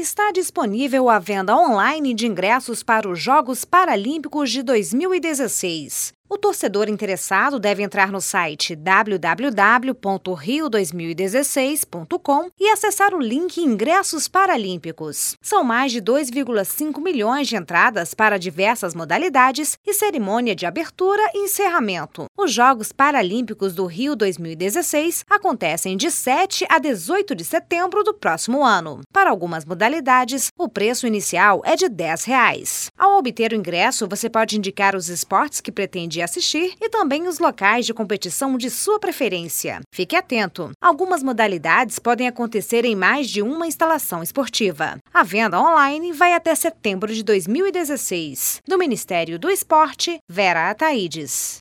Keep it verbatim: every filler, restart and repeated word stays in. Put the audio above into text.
Está disponível a venda online de ingressos para os Jogos Paralímpicos de dois mil e dezesseis. O torcedor interessado deve entrar no site w w w ponto rio dois mil e dezesseis ponto com e acessar o link Ingressos Paralímpicos. São mais de dois vírgula cinco milhões de entradas para diversas modalidades e cerimônia de abertura e encerramento. Os Jogos Paralímpicos do Rio dois mil e dezesseis acontecem de sete a dezoito de setembro do próximo ano. Para algumas modalidades, o preço inicial é de dez reais. Ao obter o ingresso, você pode indicar os esportes que pretende assistir e também os locais de competição de sua preferência. Fique atento! Algumas modalidades podem acontecer em mais de uma instalação esportiva. A venda online vai até setembro de dois mil e dezesseis. Do Ministério do Esporte, Vera Ataides.